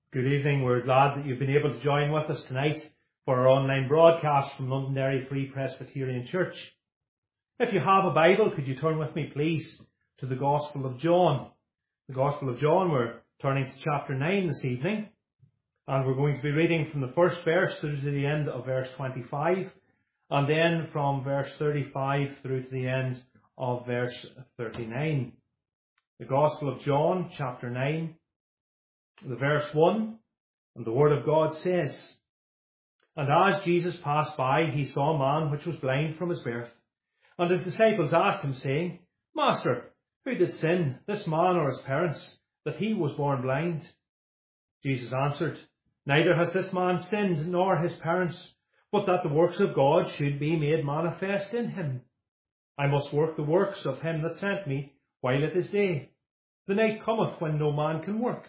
Good evening. We're glad that you've been able to join with us tonight for our online broadcast from Londonderry Free Presbyterian Church. If you have a Bible, could you turn with me, please, to the Gospel of John. The Gospel of John, we're turning to chapter 9 this evening, and we're going to be reading from the first verse through to the end of verse 25, and then from verse 35 through to the end of verse 39. The Gospel of John, chapter 9, the verse 1, and the Word of God says, "And as Jesus passed by, he saw a man which was blind from his birth. And his disciples asked him, saying, Master, who did sin, this man or his parents, that he was born blind? Jesus answered, Neither has this man sinned, nor his parents, but that the works of God should be made manifest in him. I must work the works of him that sent me while it is day. The night cometh when no man can work.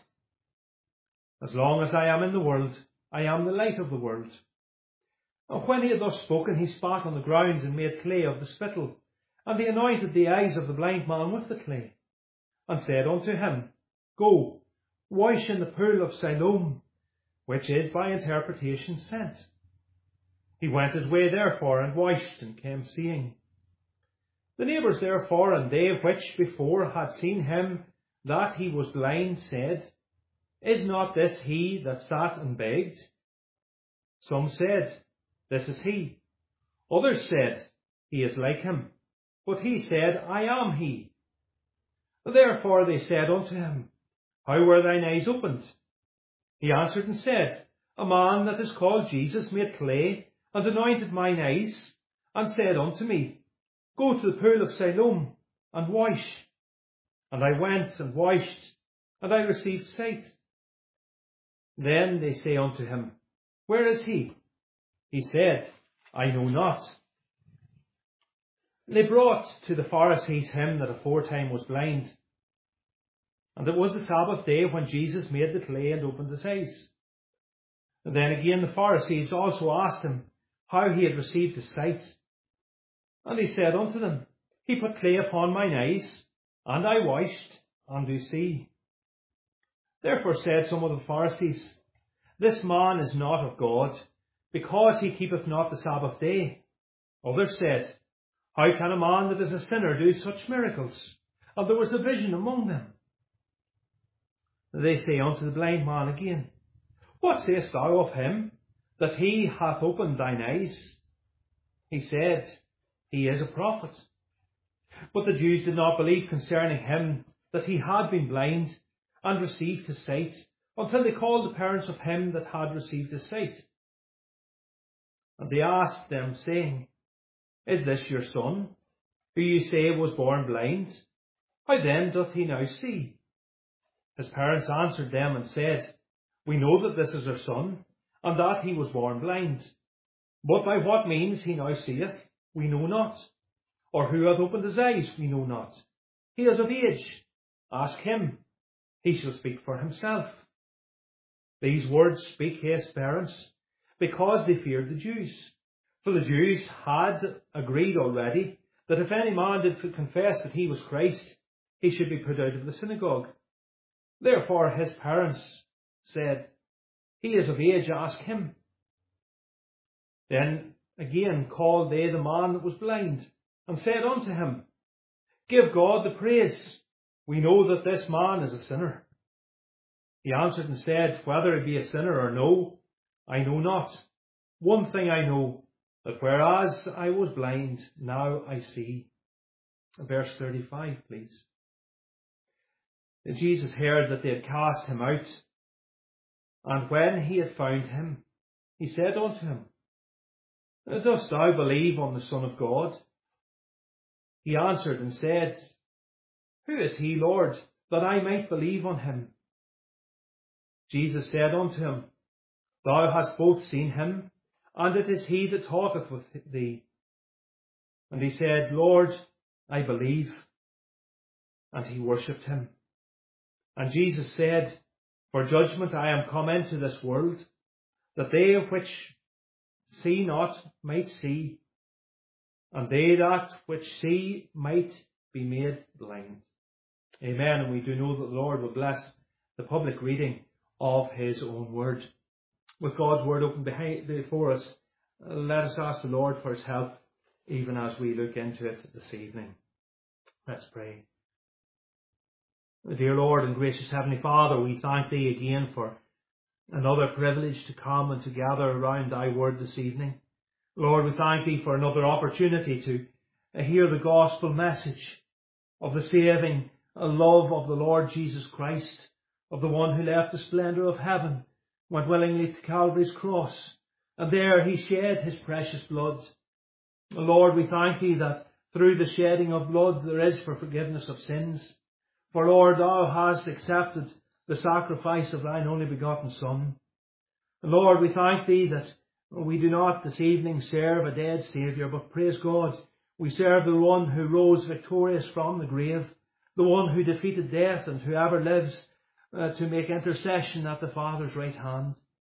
As long as I am in the world, I am the light of the world." And when he had thus spoken, he spat on the ground and made clay of the spittle, and he anointed the eyes of the blind man with the clay, and said unto him, Go, wash in the pool of Siloam, which is by interpretation sent. He went his way therefore, and washed, and came seeing. The neighbours therefore, and they which before had seen him that he was blind, said, Is not this he that sat and begged? Some said, This is he. Others said, He is like him. But he said, I am he. Therefore they said unto him, How were thine eyes opened? He answered and said, A man that is called Jesus made clay, and anointed mine eyes, and said unto me, Go to the pool of Siloam, and wash. And I went and washed, and I received sight. Then they say unto him, Where is he? He said, I know not. They brought to the Pharisees him that aforetime was blind. And it was the Sabbath day when Jesus made the clay and opened his eyes. And then again the Pharisees also asked him how he had received his sight. And he said unto them, He put clay upon mine eyes, and I washed, and do see. Therefore said some of the Pharisees, This man is not of God, because he keepeth not the Sabbath day. Others said, How can a man that is a sinner do such miracles? And there was division among them. They say unto the blind man again, What sayest thou of him, that he hath opened thine eyes? He said, He is a prophet. But the Jews did not believe concerning him that he had been blind, and received his sight, until they called the parents of him that had received his sight. And they asked them, saying, Is this your son, who ye say was born blind? How then doth he now see? His parents answered them and said, We know that this is our son, and that he was born blind. But by what means he now seeth, we know not. Or who hath opened his eyes, we know not. He is of age. Ask him. He shall speak for himself. These words spake his parents, because they feared the Jews. For the Jews had agreed already that if any man did confess that he was Christ, he should be put out of the synagogue. Therefore his parents said, He is of age, ask him. Then again called they the man that was blind, and said unto him, Give God the praise. We know that this man is a sinner. He answered and said, Whether he be a sinner or no, I know not. One thing I know, that whereas I was blind, now I see. Verse 35, please. And Jesus heard that they had cast him out, and when he had found him, he said unto him, Dost thou believe on the Son of God? He answered and said, Who is he, Lord, that I might believe on him? Jesus said unto him, Thou hast both seen him, and it is he that talketh with thee. And he said, Lord, I believe. And he worshipped him. And Jesus said, For judgment I am come into this world, that they which see not might see, and they that which see might be made blind. Amen. And we do know that the Lord will bless the public reading of his own word. With God's word open before us, let us ask the Lord for his help even as we look into it this evening. Let's pray. Dear Lord and gracious Heavenly Father, we thank thee again for another privilege to come and to gather around thy word this evening. Lord, we thank thee for another opportunity to hear the gospel message of the saving love of the Lord Jesus Christ, of the one who left the splendour of heaven, went willingly to Calvary's cross, and there he shed his precious blood. Lord, we thank thee that through the shedding of blood there is for forgiveness of sins. For Lord, thou hast accepted the sacrifice of thine only begotten Son. And Lord, we thank thee that we do not this evening serve a dead Saviour, but praise God, we serve the one who rose victorious from the grave, the one who defeated death and who ever lives to make intercession at the Father's right hand.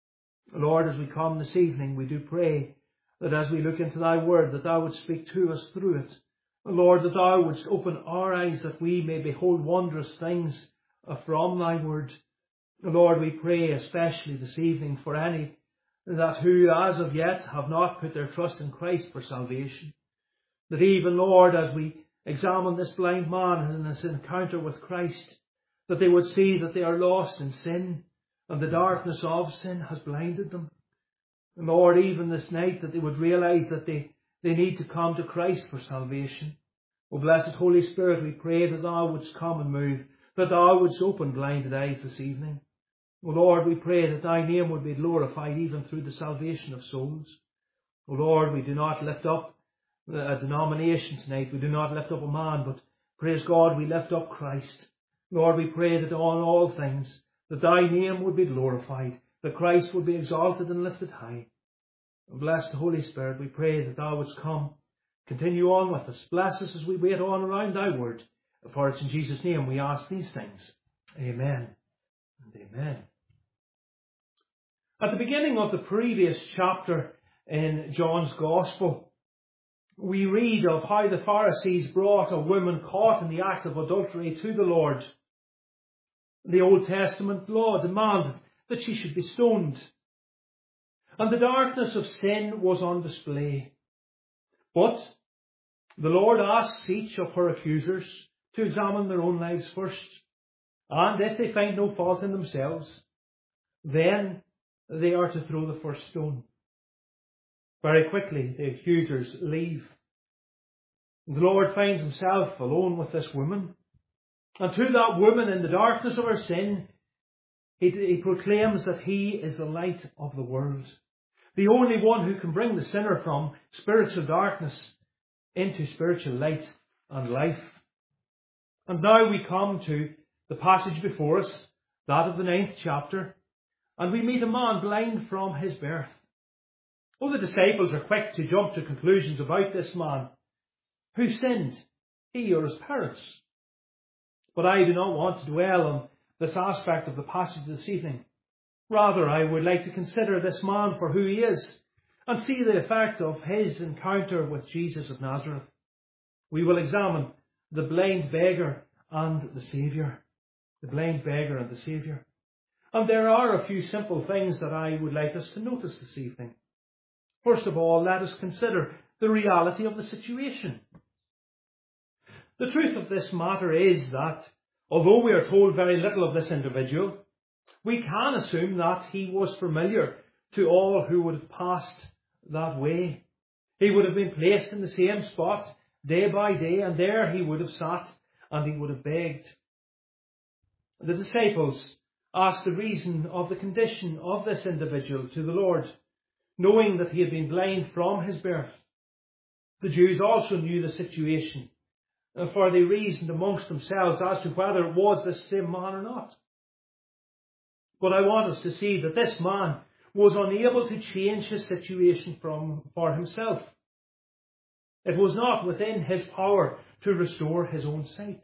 Lord, as we come this evening, we do pray that as we look into thy word, that thou would speak to us through it. Lord, that thou wouldst open our eyes that we may behold wondrous things from thy word. Lord, we pray especially this evening for any that who as of yet have not put their trust in Christ for salvation. That even, Lord, as we examine this blind man in his encounter with Christ, that they would see that they are lost in sin and the darkness of sin has blinded them. And Lord, even this night, that they would realize that they need to come to Christ for salvation. O blessed Holy Spirit, we pray that thou wouldst come and move, that thou wouldst open blinded eyes this evening. O Lord, we pray that thy name would be glorified even through the salvation of souls. O Lord, we do not lift up a denomination tonight. We do not lift up a man, but praise God, we lift up Christ. Lord, we pray that on all things, that thy name would be glorified, that Christ would be exalted and lifted high. O blessed Holy Spirit, we pray that thou wouldst come, continue on with us, bless us as we wait on around thy word. For it's in Jesus' name we ask these things. Amen and amen. At the beginning of the previous chapter in John's Gospel, we read of how the Pharisees brought a woman caught in the act of adultery to the Lord. The Old Testament law demanded that she should be stoned, and the darkness of sin was on display. But the Lord asks each of her accusers to examine their own lives first, and if they find no fault in themselves, then they are to throw the first stone. Very quickly the accusers leave. The Lord finds himself alone with this woman, and to that woman in the darkness of her sin, he proclaims that he is the light of the world, the only one who can bring the sinner from spiritual darkness into spiritual light and life. And now we come to the passage before us, that of the 9th chapter, and we meet a man blind from his birth. Oh, the disciples are quick to jump to conclusions about this man. Who sinned, he or his parents? But I do not want to dwell on this aspect of the passage this evening. Rather, I would like to consider this man for who he is and see the effect of his encounter with Jesus of Nazareth. We will examine the blind beggar and the Saviour. The blind beggar and the Saviour. And there are a few simple things that I would like us to notice this evening. First of all, let us consider the reality of the situation. The truth of this matter is that, although we are told very little of this individual, we can assume that he was familiar to all who would have passed that way. He would have been placed in the same spot day by day, and there he would have sat and he would have begged. The disciples asked the reason of the condition of this individual to the Lord, knowing that he had been blind from his birth. The Jews also knew the situation, for they reasoned amongst themselves as to whether it was this same man or not. But I want us to see that this man was unable to change his situation for himself. It was not within his power to restore his own sight.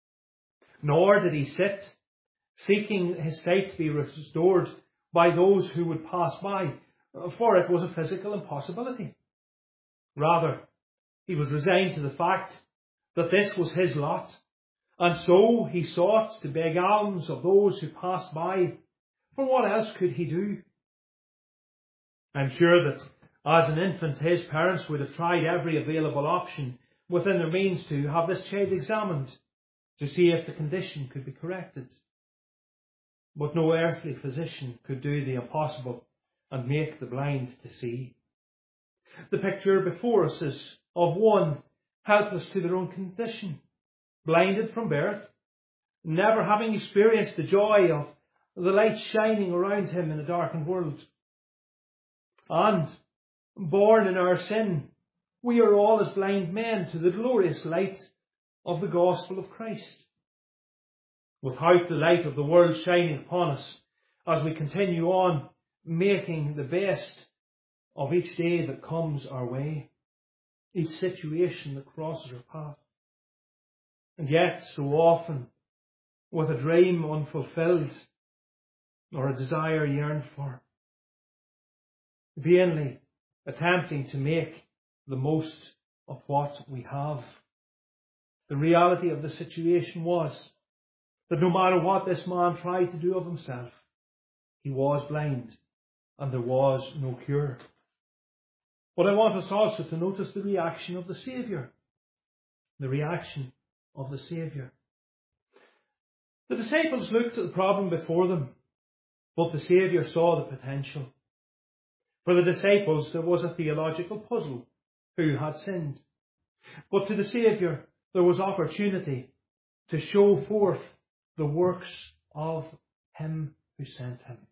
Nor did he sit seeking his sight to be restored by those who would pass by, for it was a physical impossibility. Rather, he was resigned to the fact that this was his lot, and so he sought to beg alms of those who passed by, For what else could he do? I'm sure that as an infant, his parents would have tried every available option within their means to have this child examined to see if the condition could be corrected. But no earthly physician could do the impossible and make the blind to see. The picture before us is of one helpless to their own condition, blinded from birth, never having experienced the joy of the light shining around him in a darkened world. And, born in our sin, we are all as blind men to the glorious light of the gospel of Christ. Without the light of the world shining upon us as we continue on making the best of each day that comes our way, each situation that crosses our path. And yet, so often, with a dream unfulfilled or a desire yearned for, vainly attempting to make the most of what we have. The reality of the situation was that no matter what this man tried to do of himself, he was blind and there was no cure. But I want us also to notice the reaction of the Saviour. The reaction of the Saviour. The disciples looked at the problem before them, but the Saviour saw the potential. For the disciples there was a theological puzzle: who had sinned? But to the Saviour there was opportunity to show forth the works of him who sent him.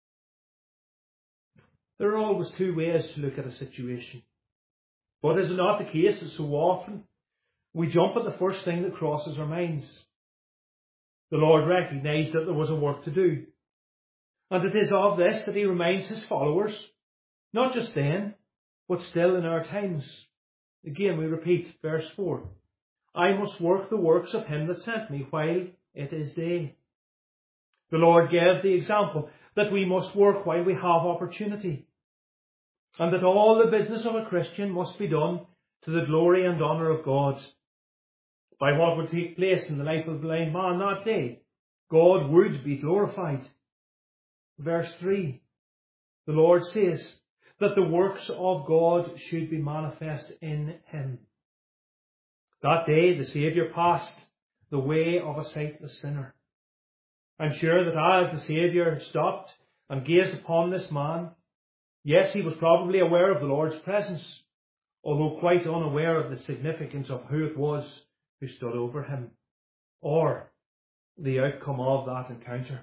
There are always two ways to look at a situation. But is it not the case that so often we jump at the first thing that crosses our minds? The Lord recognised that there was a work to do. And it is of this that he reminds his followers, not just then, but still in our times. Again, we repeat verse 4. I must work the works of him that sent me while it is day. The Lord gave the example that we must work while we have opportunity, and that all the business of a Christian must be done to the glory and honour of God. By what would take place in the life of the blind man that day, God would be glorified. Verse 3, the Lord says that the works of God should be manifest in him. That day the Saviour passed the way of a sightless sinner. I'm sure that as the Saviour stopped and gazed upon this man, yes, he was probably aware of the Lord's presence, although quite unaware of the significance of who it was who stood over him, or the outcome of that encounter.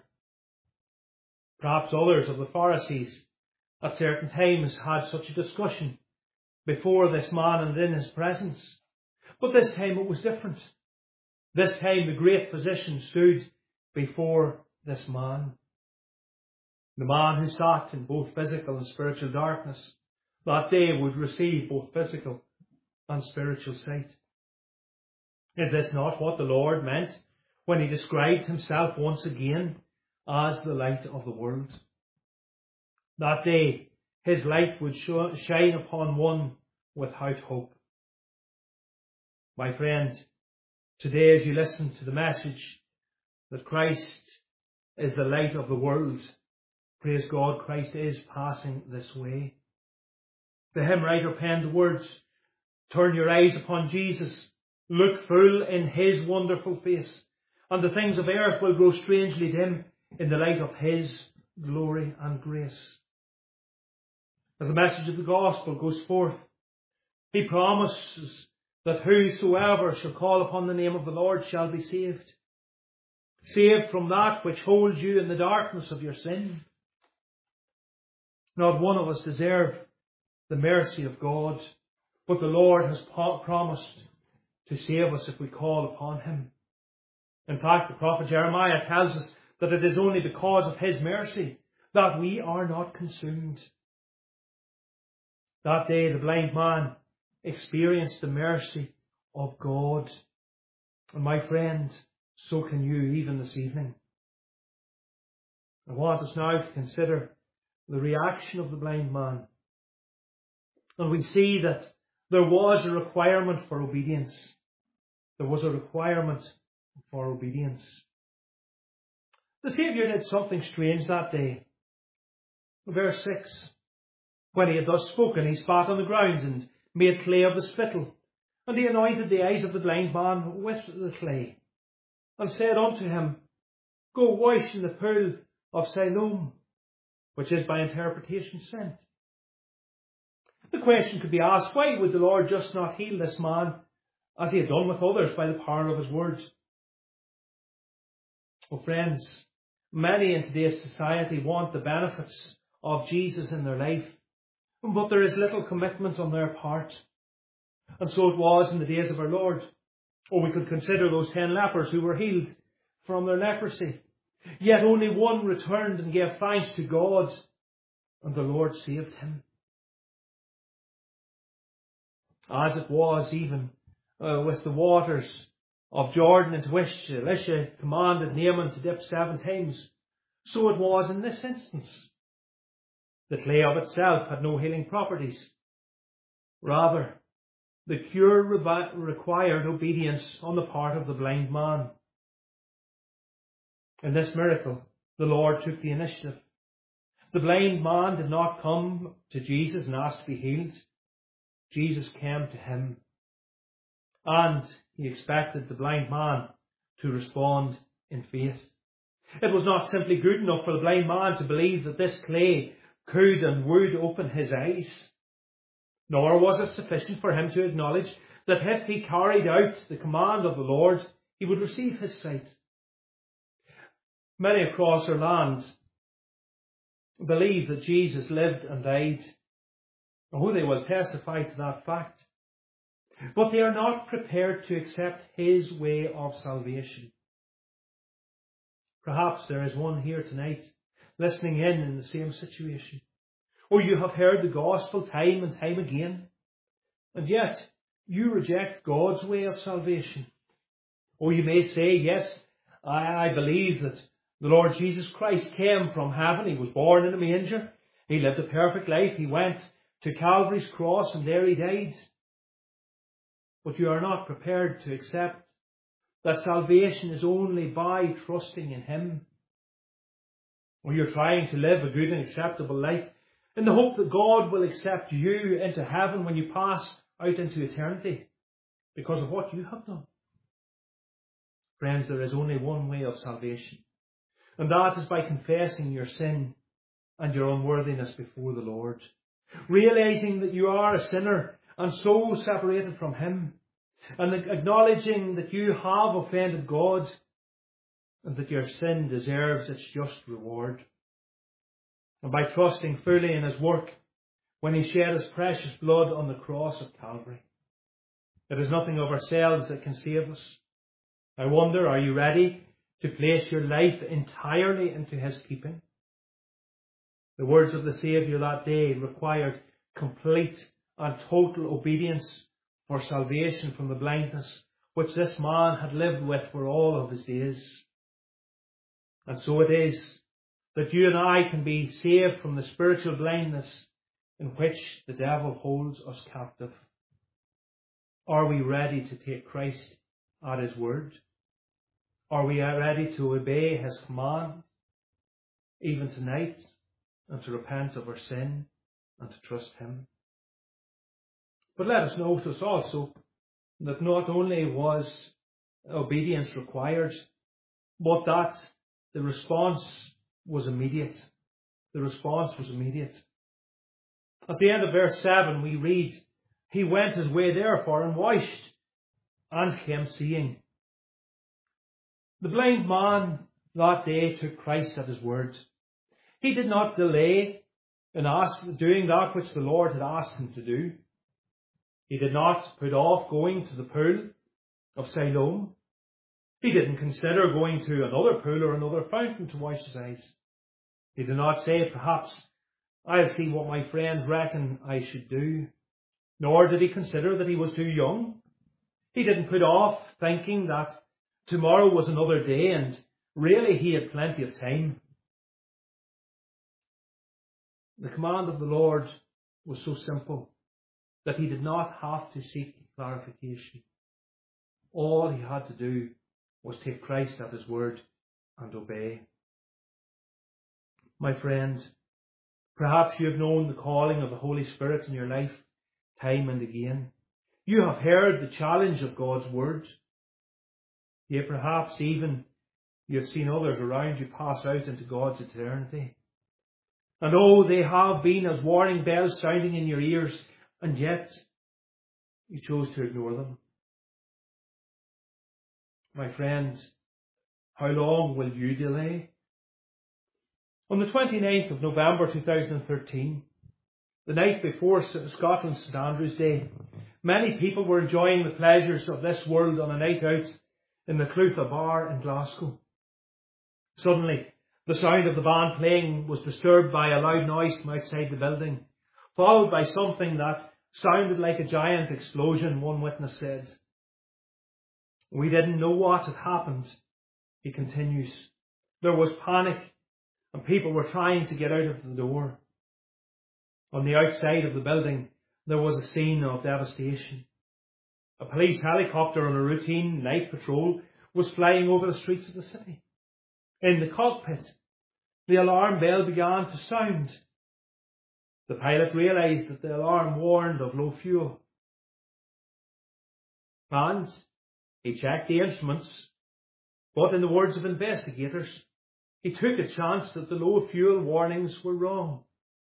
Perhaps others of the Pharisees at certain times had such a discussion before this man and in his presence. But this time it was different. This time the great physician stood before this man. The man who sat in both physical and spiritual darkness that day would receive both physical and spiritual sight. Is this not what the Lord meant when he described himself once again as the light of the world? That day his light would shine upon one without hope. My friend, today as you listen to the message that Christ is the light of the world, praise God, Christ is passing this way. The hymn writer penned the words, turn your eyes upon Jesus, look full in his wonderful face, and the things of earth will grow strangely dim in the light of his glory and grace. As the message of the gospel goes forth, he promises that whosoever shall call upon the name of the Lord shall be saved. Saved from that which holds you in the darkness of your sin. Not one of us deserve the mercy of God, but the Lord has promised to save us if we call upon him. In fact, the prophet Jeremiah tells us that it is only because of his mercy that we are not consumed. That day the blind man experienced the mercy of God. And my friend, so can you even this evening. I want us now to consider the reaction of the blind man. And we see that there was a requirement for obedience. There was a requirement for obedience. The Saviour did something strange that day. Verse 6. When he had thus spoken, he spat on the ground and made clay of the spittle. And he anointed the eyes of the blind man with the clay, and said unto him, Go wash in the pool of Siloam, which is by interpretation sent. The question could be asked, why would the Lord just not heal this man as he had done with others by the power of his word? Well, friends, many in today's society want the benefits of Jesus in their life, but there is little commitment on their part. And so it was in the days of our Lord. Or we could consider those 10 lepers who were healed from their leprosy. Yet only one returned and gave thanks to God, and the Lord saved him. As it was even with the waters of Jordan, into which Elisha commanded Naaman to dip 7 times, so it was in this instance. The clay of itself had no healing properties. Rather, the cure required obedience on the part of the blind man. In this miracle, the Lord took the initiative. The blind man did not come to Jesus and ask to be healed. Jesus came to him, and he expected the blind man to respond in faith. It was not simply good enough for the blind man to believe that this clay could and would open his eyes, nor was it sufficient for him to acknowledge that if he carried out the command of the Lord, he would receive his sight. Many across our land believe that Jesus lived and died. Oh, they will testify to that fact. But they are not prepared to accept his way of salvation. Perhaps there is one here tonight listening in the same situation. Or you have heard the gospel time and time again, and yet you reject God's way of salvation. Or you may say, yes, I believe that the Lord Jesus Christ came from heaven. He was born in a manger. He lived a perfect life. He went to Calvary's cross and there he died. But you are not prepared to accept that salvation is only by trusting in him. Or you're trying to live a good and acceptable life in the hope that God will accept you into heaven when you pass out into eternity because of what you have done. Friends, there is only one way of salvation, and that is by confessing your sin and your unworthiness before the Lord, realizing that you are a sinner and so separated from him, and acknowledging that you have offended God and that your sin deserves its just reward. And by trusting fully in his work when he shed his precious blood on the cross of Calvary. It is nothing of ourselves that can save us. I wonder, are you ready to place your life entirely into his keeping? The words of the Saviour that day required complete and total obedience for salvation from the blindness which this man had lived with for all of his days. And so it is that you and I can be saved from the spiritual blindness in which the devil holds us captive. Are we ready to take Christ at his word? Are we ready to obey his command, even tonight, and to repent of our sin and to trust him? But let us notice also that not only was obedience required, but that the response was immediate. The response was immediate. At the end of verse 7 we read, He went his way therefore and washed, and came seeing. The blind man that day took Christ at his word. He did not delay in doing that which the Lord had asked him to do. He did not put off going to the pool of Siloam. He didn't consider going to another pool or another fountain to wash his eyes. He did not say, perhaps I'll see what my friends reckon I should do. Nor did he consider that he was too young. He didn't put off thinking that tomorrow was another day and really he had plenty of time. The command of the Lord was so simple that he did not have to seek clarification. All he had to do was take Christ at his word and obey. My friend, perhaps you have known the calling of the Holy Spirit in your life time and again. You have heard the challenge of God's word. Yet perhaps even you have seen others around you pass out into God's eternity. And oh, they have been as warning bells sounding in your ears, and yet you chose to ignore them. My friends, how long will you delay? On the 29th of November 2013, the night before Scotland's St Andrew's Day, many people were enjoying the pleasures of this world on a night out in the Clutha Bar in Glasgow. Suddenly, the sound of the band playing was disturbed by a loud noise from outside the building, followed by something that sounded like a giant explosion, one witness said. We didn't know what had happened, he continues. There was panic, and people were trying to get out of the door. On the outside of the building, there was a scene of devastation. A police helicopter on a routine night patrol was flying over the streets of the city. In the cockpit, the alarm bell began to sound. The pilot realised that the alarm warned of low fuel. And he checked the instruments, but in the words of investigators, he took a chance that the low fuel warnings were wrong.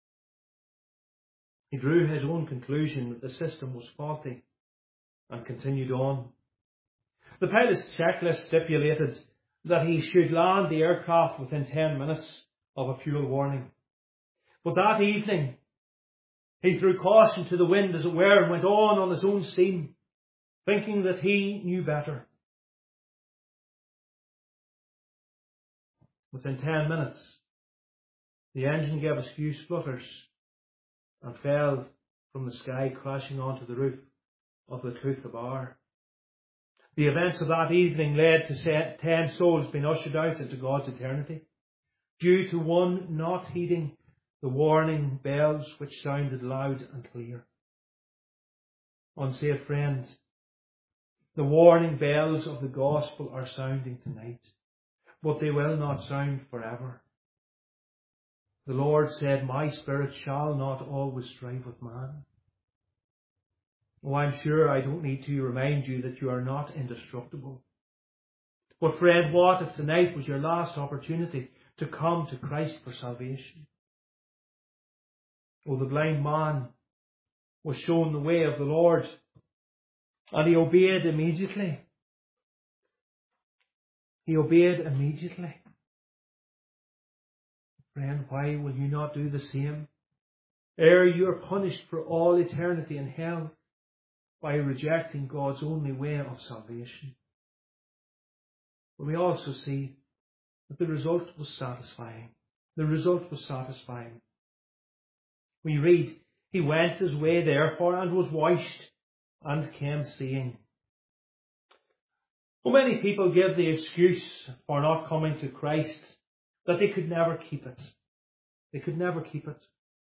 He drew his own conclusion that the system was faulty and continued on. The pilot's checklist stipulated that he should land the aircraft within 10 minutes of a fuel warning. But that evening, he threw caution to the wind, as it were, and went on his own steam, thinking that he knew better. Within 10 minutes, the engine gave a few splutters and fell from the sky, crashing onto the roof of the Clutha Bar. The events of that evening led to 10 souls being ushered out into God's eternity, due to one not heeding the warning bells which sounded loud and clear. Unsaved friend, the warning bells of the gospel are sounding tonight, but they will not sound forever. The Lord said, my spirit shall not always strive with man. Oh, I'm sure I don't need to remind you that you are not indestructible. But friend, what if tonight was your last opportunity to come to Christ for salvation? Oh, the blind man was shown the way of the Lord, and he obeyed immediately. He obeyed immediately. Friend, why will you not do the same? Ere you are punished for all eternity in hell by rejecting God's only way of salvation. But we also see that the result was satisfying. The result was satisfying. We read, he went his way therefore and was washed and came seeing. Well, many people give the excuse for not coming to Christ that they could never keep it. They could never keep it.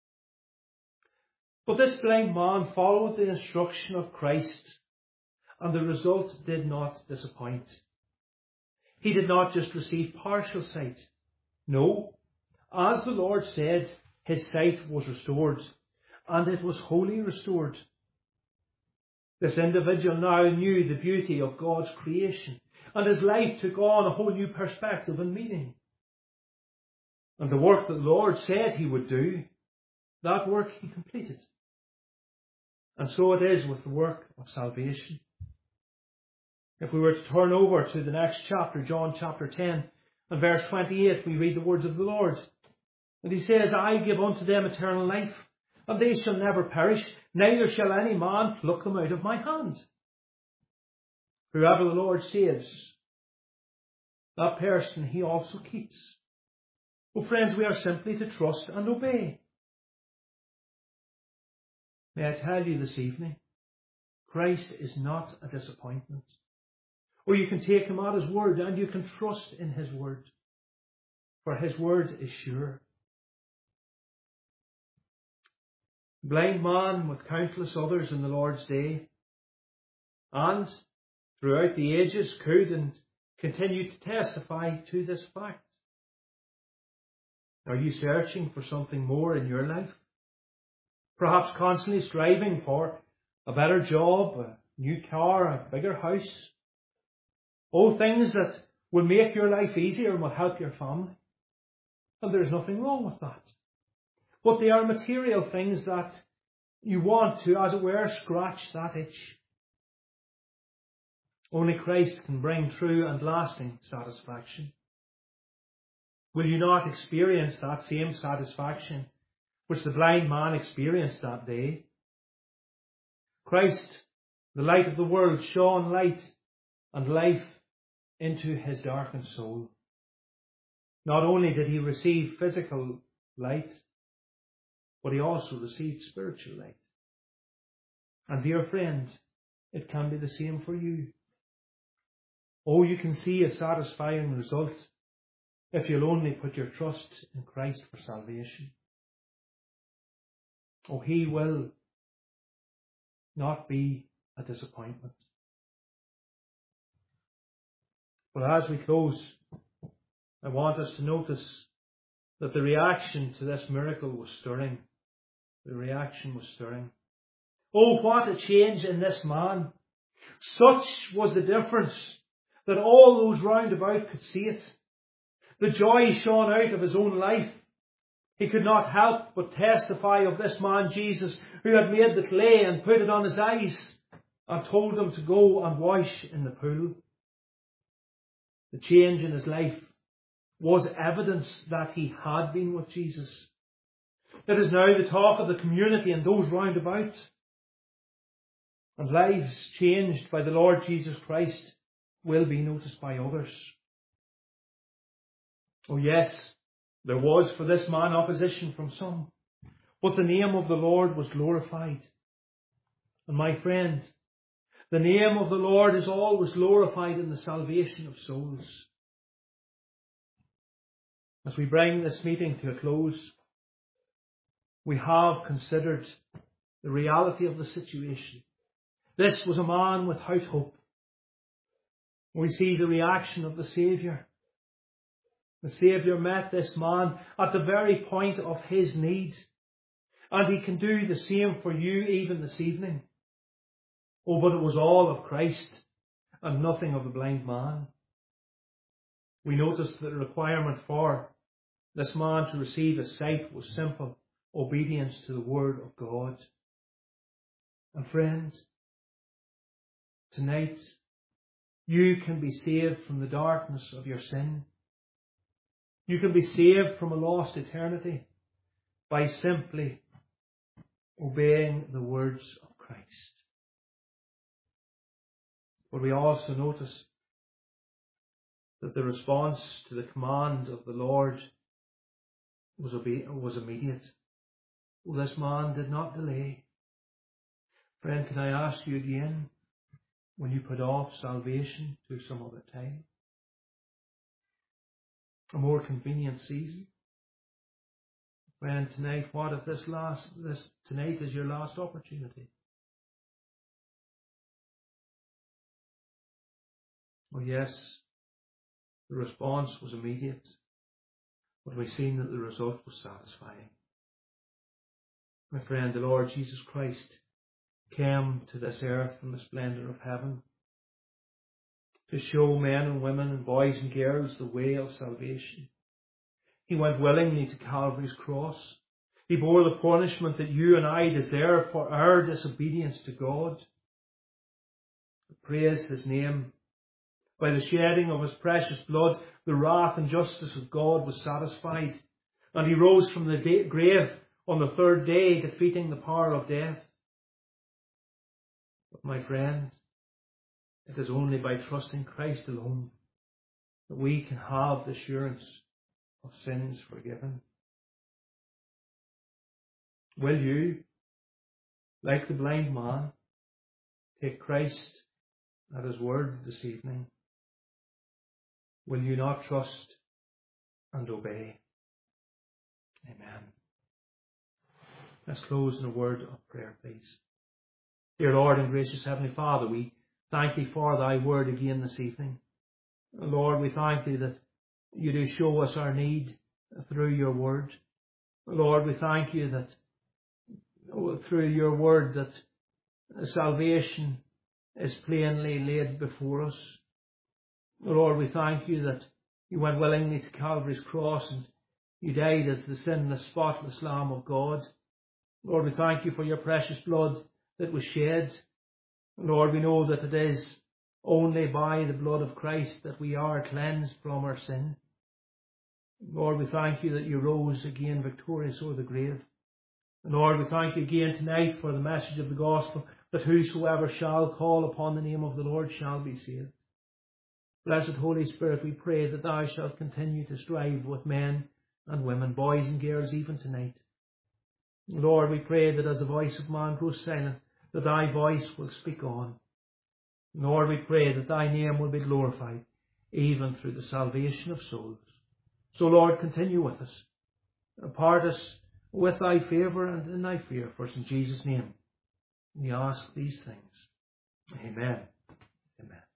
But this blind man followed the instruction of Christ, and the result did not disappoint. He did not just receive partial sight. No, as the Lord said, his sight was restored, and it was wholly restored. This individual now knew the beauty of God's creation, and his life took on a whole new perspective and meaning. And the work that the Lord said he would do, that work he completed. And so it is with the work of salvation. If we were to turn over to the next chapter, John chapter 10, and verse 28, we read the words of the Lord. And he says, I give unto them eternal life, and they shall never perish, neither shall any man pluck them out of my hand. Whoever the Lord saves, that person he also keeps. Oh friends, we are simply to trust and obey. May I tell you this evening, Christ is not a disappointment. Or you can take him at his word, and you can trust in his word, for his word is sure. Blind man with countless others in the Lord's day, and throughout the ages could and continue to testify to this fact. Are you searching for something more in your life? Perhaps constantly striving for a better job, a new car, a bigger house. All things that will make your life easier and will help your family. And there's nothing wrong with that. But they are material things that you want to, as it were, scratch that itch. Only Christ can bring true and lasting satisfaction. Will you not experience that same satisfaction which the blind man experienced that day? Christ, the light of the world, shone light and life into his darkened soul. Not only did he receive physical light, but he also received spiritual light. And dear friend, it can be the same for you. Oh, you can see a satisfying result if you'll only put your trust in Christ for salvation. Oh, he will not be a disappointment. But as we close, I want us to notice that the reaction to this miracle was stirring. The reaction was stirring. Oh, what a change in this man. Such was the difference that all those round about could see it. The joy shone out of his own life. He could not help but testify of this man Jesus, who had made the clay and put it on his eyes and told him to go and wash in the pool. The change in his life was evidence that he had been with Jesus. It is now the talk of the community and those round about. And lives changed by the Lord Jesus Christ will be noticed by others. Oh yes, there was for this man opposition from some, but the name of the Lord was glorified. And my friend, the name of the Lord is always glorified in the salvation of souls. As we bring this meeting to a close, we have considered the reality of the situation. This was a man without hope. We see the reaction of the Saviour. The Saviour met this man at the very point of his need. And he can do the same for you even this evening. Oh, but it was all of Christ and nothing of the blind man. We notice that the requirement for this man to receive his sight was simple obedience to the Word of God. And friends, tonight you can be saved from the darkness of your sin. You can be saved from a lost eternity by simply obeying the words of Christ. But we also notice that the response to the command of the Lord was immediate. Well, this man did not delay. Friend, can I ask you again, will you put off salvation to some other time? A more convenient season? Friend, tonight, what if tonight is your last opportunity? Oh yes, the response was immediate, but we've seen that the result was satisfying. My friend, the Lord Jesus Christ came to this earth in the splendour of heaven to show men and women and boys and girls the way of salvation. He went willingly to Calvary's cross. He bore the punishment that you and I deserve for our disobedience to God. Praise his name. By the shedding of his precious blood, the wrath and justice of God was satisfied. And he rose from the grave on the third day, defeating the power of death. But my friend, it is only by trusting Christ alone that we can have the assurance of sins forgiven. Will you, like the blind man, take Christ at his word this evening? Will you not trust and obey? Amen. Let's close in a word of prayer, please. Dear Lord and gracious Heavenly Father, we thank Thee for Thy word again this evening. Lord, we thank Thee that You do show us our need through your word. Lord, we thank you that through your word that salvation is plainly laid before us. Lord, we thank you that you went willingly to Calvary's cross and you died as the sinless, spotless Lamb of God. Lord, we thank you for your precious blood that was shed. Lord, we know that it is only by the blood of Christ that we are cleansed from our sin. Lord, we thank you that you rose again victorious over the grave. And Lord, we thank you again tonight for the message of the gospel, that whosoever shall call upon the name of the Lord shall be saved. Blessed Holy Spirit, we pray that thou shalt continue to strive with men and women, boys and girls, even tonight. Lord, we pray that as the voice of man grows silent, that thy voice will speak on. Lord, we pray that thy name will be glorified, even through the salvation of souls. So, Lord, continue with us. Part us with thy favour and in thy fear. For in Jesus' name we ask these things. Amen. Amen.